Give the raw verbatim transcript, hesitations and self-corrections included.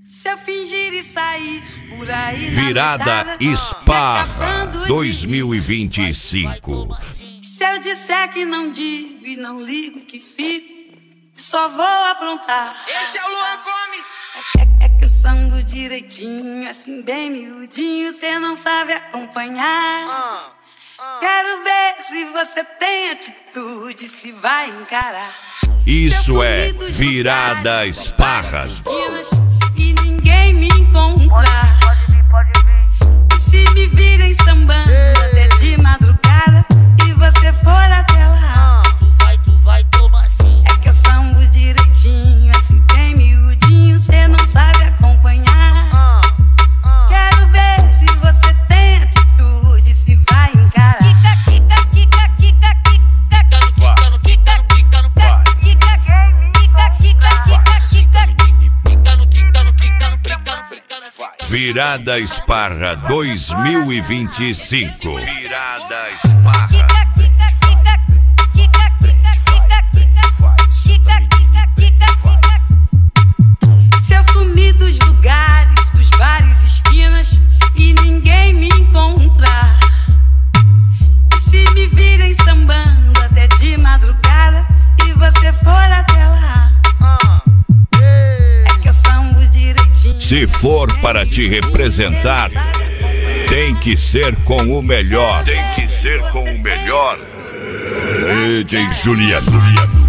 Se eu fingir e sair por aí Virada Esparra dois mil e vinte e cinco. Se eu disser que não digo e não ligo que fico, só vou aprontar. Esse é o Luan Gomes. É, é, é que eu sango direitinho, assim bem miudinho, cê não sabe acompanhar. Ah, ah. Quero ver se você tem atitude, se vai encarar. Isso é Virada Esparra. E ninguém me encontrar. Pode vir, pode vir. E se me virem sambando até de madrugada e você for até lá, Ah, tu vai, tu vai, toma assim. é que eu sambo direitinho, assim bem miudinho, cê não sabe acompanhar. Ah, ah. Quero ver se você tem atitude, se vai encarar. Kika, kika, kika, kika, kika, Quica no, quica no, quica no, quica no, kika, kika, kika, kika, kika. quica no, quica no, quica no, quica no, quica no. Virada Esparra dois mil e vinte e cinco. Virada Esparra. Kika, kika, kika, kika, kika, kika, kika, kika, kika, kika. Se eu sumir dos lugares, dos bares, esquinas e ninguém me encontrar, e se me virem sambando até de madrugada e você for até lá, Ah, ei. é que eu sambo direitinho. Se for para te representar, tem que ser com o melhor. Tem que ser com o melhor. D J Juliano.